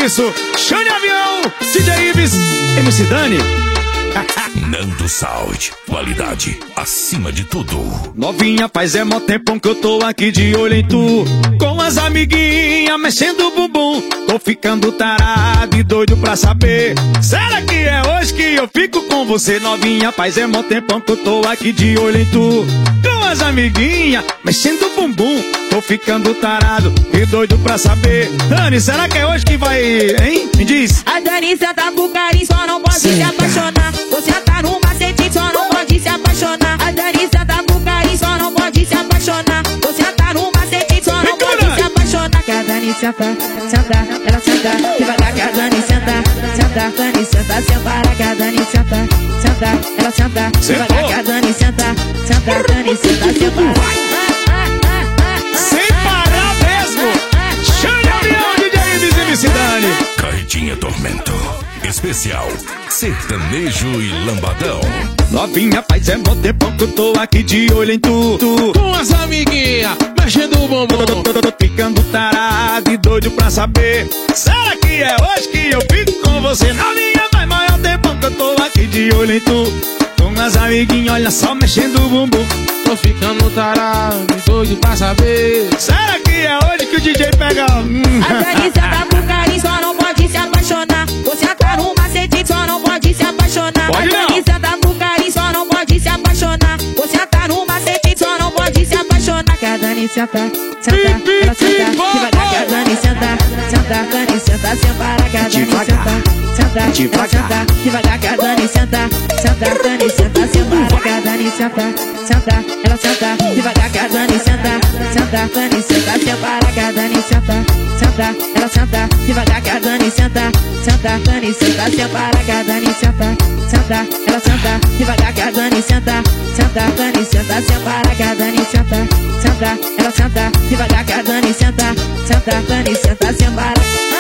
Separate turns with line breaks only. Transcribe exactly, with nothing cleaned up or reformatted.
isso. Chame avião, D J Ives, M C Dani.
Nando Sound, qualidade acima de tudo.
Novinha, faz é mó tempão que eu tô aqui de olho em tu. Com as amiguinhas mexendo o bumbum. Tô ficando tarado e doido pra saber. Será que é hoje que eu fico com você? Novinha, faz é mó tempão que eu tô aqui de olho em tu. Com as amiguinhas mexendo o bumbum. Tô ficando tarado e doido pra saber. Dani, será que é hoje que vai, hein? Me diz.
A Dani senta pro carinho, só não pode se apaixonar. Você tá no macete, só não pode se apaixonar. A Dani senta pro carinho, só não pode se apaixonar. Você tá no macete, só não pode se apaixonar. Que a Dani senta, senta, ela senta devagar. Que a Dani senta, senta, Dani senta, sem parar. Que a Dani senta, senta, ela senta devagar. Que a Dani senta, senta, Dani senta, sem parar.
Sem parar mesmo. Chame a avião, D J Ives e M C Dani.
Carretinha Tormento, especial sertanejo e lambadão.
Novinha, faz é mó tempão que eu tô aqui de olho em tu, tu.
Com as amiguinhas mexendo o bumbum.
Tô, tô, tô, tô ficando tarado e doido pra saber. Será que é hoje que eu fico com você? Novinha, faz maior tempão que eu tô aqui de olho em tu. Com as amiguinhas, olha só, mexendo o bumbum.
Tô ficando tarado e doido pra saber.
Será que é hoje que o D J pega? Hum.
A Dani senta pro carinho, só não pode se apaixonar. Você tá no macete, só não pode se apaixonar.
Pode não.
A Dani senta pro carinho, só não pode se apaixonar. Você tá no macete, só não pode se apaixonar. Que a Dani senta, senta, ela senta devagar. Que a Dani senta, senta, Dani senta, sem parar. Que a Dani senta, senta, ela senta devagar. Que a Dani senta, senta, Dani senta, sem parar. Que a Dani senta, senta, ela senta devagar. Que a Dani senta, senta, Dani senta, sem parar. Que a Dani senta, senta, ela senta devagar. Que a Dani senta, senta, Dani senta, sem parar. Que a Dani senta, senta, ela senta devagar. Que a Dani senta, senta, Dani senta, sem parar. Que a Dani senta, senta, ela senta devagar. Que a Dani senta, senta, Dani senta, sem parar.